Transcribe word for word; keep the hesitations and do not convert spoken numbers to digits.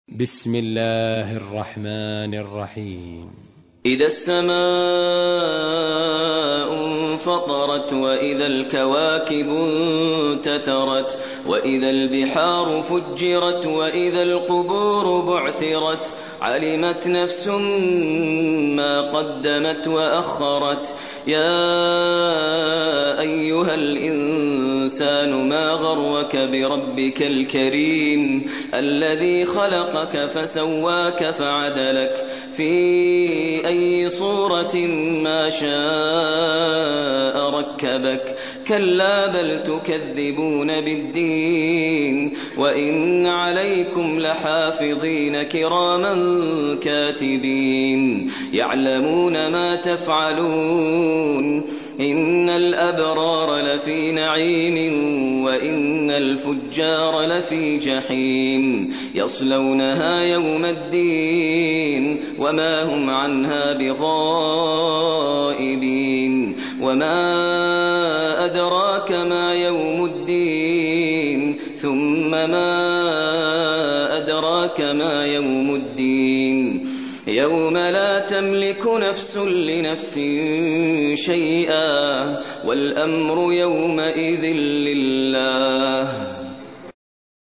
بسم الله الرحمن الرحيم. إذا السماء انفطرت وإذا الكواكب انتثرت وإذا البحار فجرت وإذا القبور بعثرت علمت نفس ما قدمت وأخرت. يا أيها الإنسان ما غرك بربك الكريم الذي خلقك فسواك فعدلك في أي صورة ما شاء ركبك. كلا بل تكذبون بالدين وإن عليكم لحافظين كراما كاتبين يعلمون ما تفعلون. إن الأبرار لفي نعيم وإن الفجار لفي جحيم يصلونها يوم الدين وما هم عنها بغائبين. وما أدراك ما يوم الدين ثم ما أدراك ما يوم الدين يوم لا تملك نفس لنفس شيئا والأمر يومئذ لله.